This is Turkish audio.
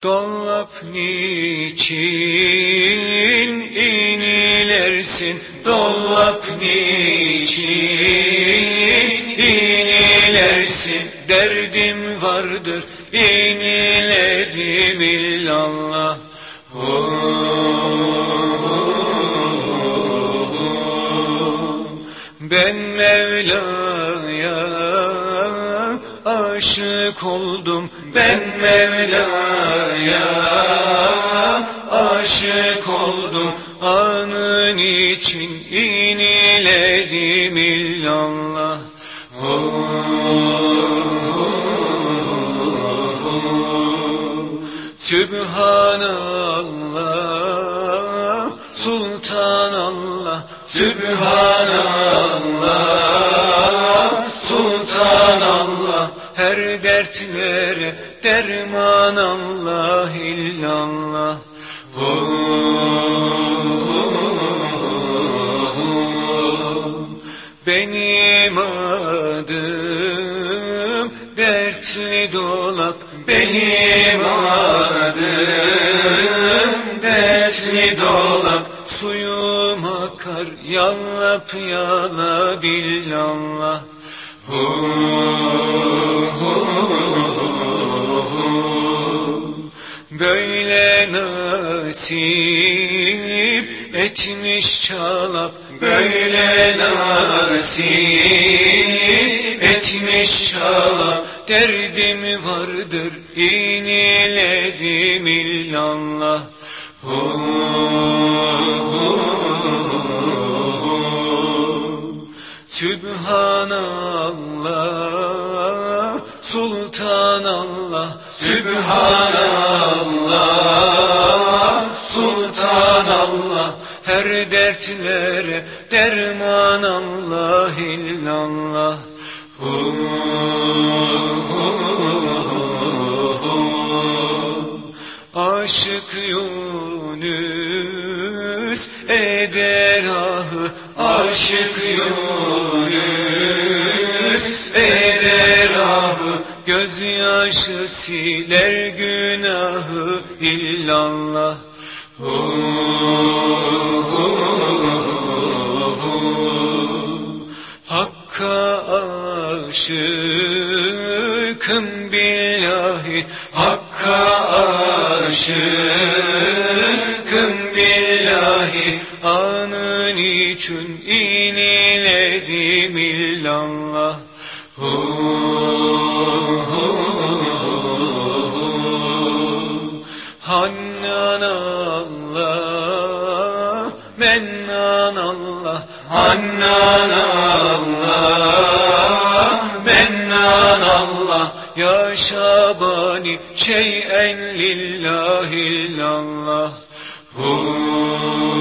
Dolap niçin inilersin? Dolap niçin inilersin? Derdim vardır inilerim illallah. Ben Mevla'ya aşık oldum, ben Mevla'ya aşık oldum. Anın için inilerim illallah. Sübhanallah, Sultanallah, Sübhanallah, Sultanallah. Her dertlere derman Allah illallah. Benim adım dertli dolap, benim adım dertli dolap. Suyum akar yalap yala billallah. Böyle nasip etmiş çalap, böyle nasip etmiş çalap. Derdim vardır inilerim illallah. Sübhanallah, Sultanallah, Sübhanallah, Sultanallah. Her dertlere derman Allah illallah. Aşık Yunus eder ahı, aşık Yunus eder ahı. Gözyaşı siler günahı illallah. Hakka aşıkım billahi, Hakka aşıkım billahi. Anın için inilerim illallah. Hannan Allah, Mennan Allah, Hannan Allah, Mennan Allah. Ya Şabani şeyen lillahi illallah.